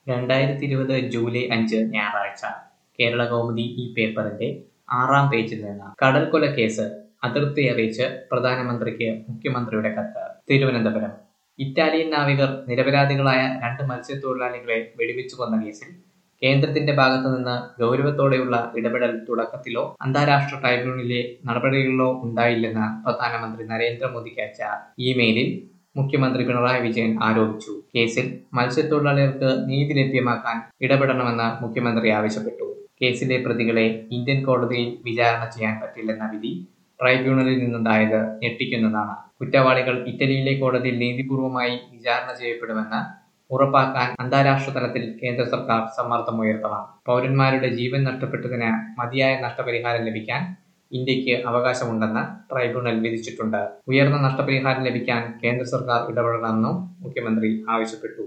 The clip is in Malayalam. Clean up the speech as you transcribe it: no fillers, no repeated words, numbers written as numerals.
2020 ജൂലൈ 5 ഞായറാഴ്ച കേരളകൗമുദി ഈ പേപ്പറിന്റെ 6-ാം പേജിൽ നിന്ന് കടൽക്കൊല കേസ് അതൃപ്തി അറിയിച്ച് പ്രധാനമന്ത്രിക്ക് മുഖ്യമന്ത്രിയുടെ കത്ത്. തിരുവനന്തപുരം ഇറ്റാലിയൻ നാവികർ നിരപരാധികളായ 2 മത്സ്യത്തൊഴിലാളികളെ വെടിവെച്ചു കൊന്ന കേസിൽ കേന്ദ്രത്തിന്റെ ഭാഗത്തുനിന്ന് ഗൗരവത്തോടെയുള്ള ഇടപെടൽ തുടക്കത്തിലോ അന്താരാഷ്ട്ര ട്രൈബ്യൂണലിലെ നടപടികളിലോ ഉണ്ടായില്ലെന്ന് പ്രധാനമന്ത്രി നരേന്ദ്രമോദിക്ക് അയച്ച ഇമെയിലിൽ മുഖ്യമന്ത്രി പിണറായി വിജയൻ ആരോപിച്ചു. കേസിൽ മത്സ്യത്തൊഴിലാളികൾക്ക് നീതി ലഭ്യമാക്കാൻ ഇടപെടണമെന്ന് മുഖ്യമന്ത്രി ആവശ്യപ്പെട്ടു. കേസിലെ പ്രതികളെ ഇന്ത്യൻ കോടതിയിൽ വിചാരണ ചെയ്യാൻ പറ്റില്ലെന്ന വിധി ട്രൈബ്യൂണലിൽ നിന്നുണ്ടായത് ഞെട്ടിക്കുന്നതാണ്. കുറ്റവാളികൾ ഇറ്റലിയിലെ കോടതിയിൽ നീതിപൂർവമായി വിചാരണ ചെയ്യപ്പെടുമെന്ന് ഉറപ്പാക്കാൻ അന്താരാഷ്ട്ര തലത്തിൽ കേന്ദ്ര സർക്കാർ സമ്മർദ്ദമുയർത്തണം. പൗരന്മാരുടെ ജീവൻ നഷ്ടപ്പെട്ടതിന് മതിയായ നഷ്ടപരിഹാരം ലഭിക്കാൻ ഇന്ത്യക്ക് അവകാശമുണ്ടെന്ന് ട്രൈബ്യൂണൽ വിധിച്ചിട്ടുണ്ട്. ഉയർന്ന നഷ്ടപരിഹാരം ലഭിക്കാൻ കേന്ദ്ര സർക്കാർ ഇടപെടണമെന്നും മുഖ്യമന്ത്രി ആവശ്യപ്പെട്ടു.